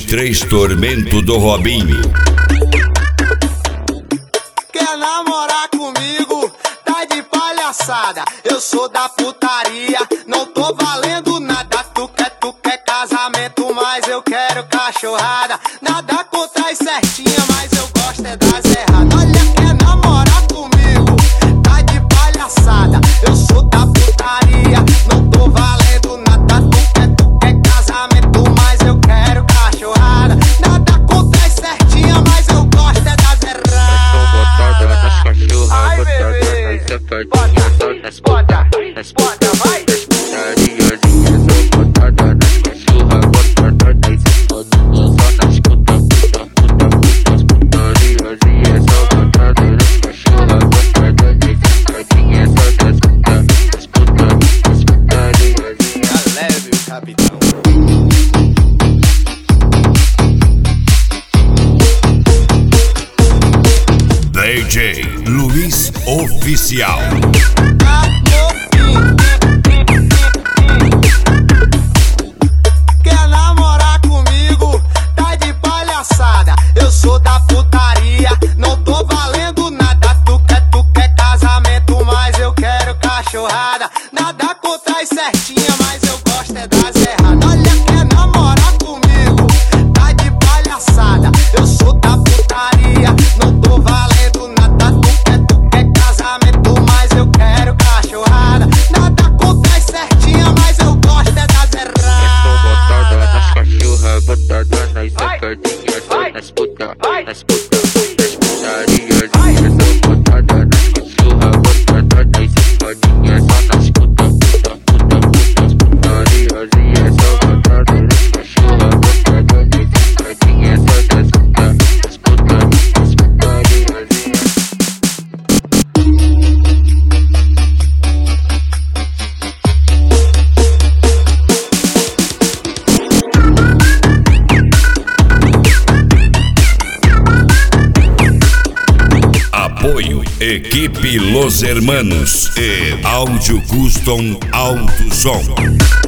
MP3 Tormento do Robinho. Quer namorar comigo? Tá de palhaçada. Eu sou da putaria, não tô valendo nada. Tu quer casamento, mas eu quero cachorrada. Nada contra as certinhas, mas eu gosto é das erradas. Olha, quer namorar comigo? Tá de palhaçada. Eu sou da putaria, não tô valendo nada. Tu quer casamento, mas eu quero cachorrada. Nada contra as certinhas, mas eu gosto é das erradas. Ai, bebê, bota, vai. Capitão. DJ Luiz Oficial. Quer namorar comigo? Tá de palhaçada. Eu sou da putaria, não tô valendo nada. Tu quer casamento, mas eu quero cachorrada. Nada contra as certinhas, mas eu gosto é das erradas. Olha, quer namorar comigo? Tá de palhaçada. Eu sou da putaria, não tô valendo nada. Tu quer casamento, mas eu quero cachorrada. Nada contra as certinhas, mas eu gosto é das erradas. Cachorra botada nas sacadinhas, só nas puta, nas putarias. Só botada nas cachorra botada nas sacadinhas, só nas putarias. E é só botada nas cachorra botada nas sacadinhas, só nas putarias. Apoio Equipe Los Hermanos e Áudio Custom Alto Som.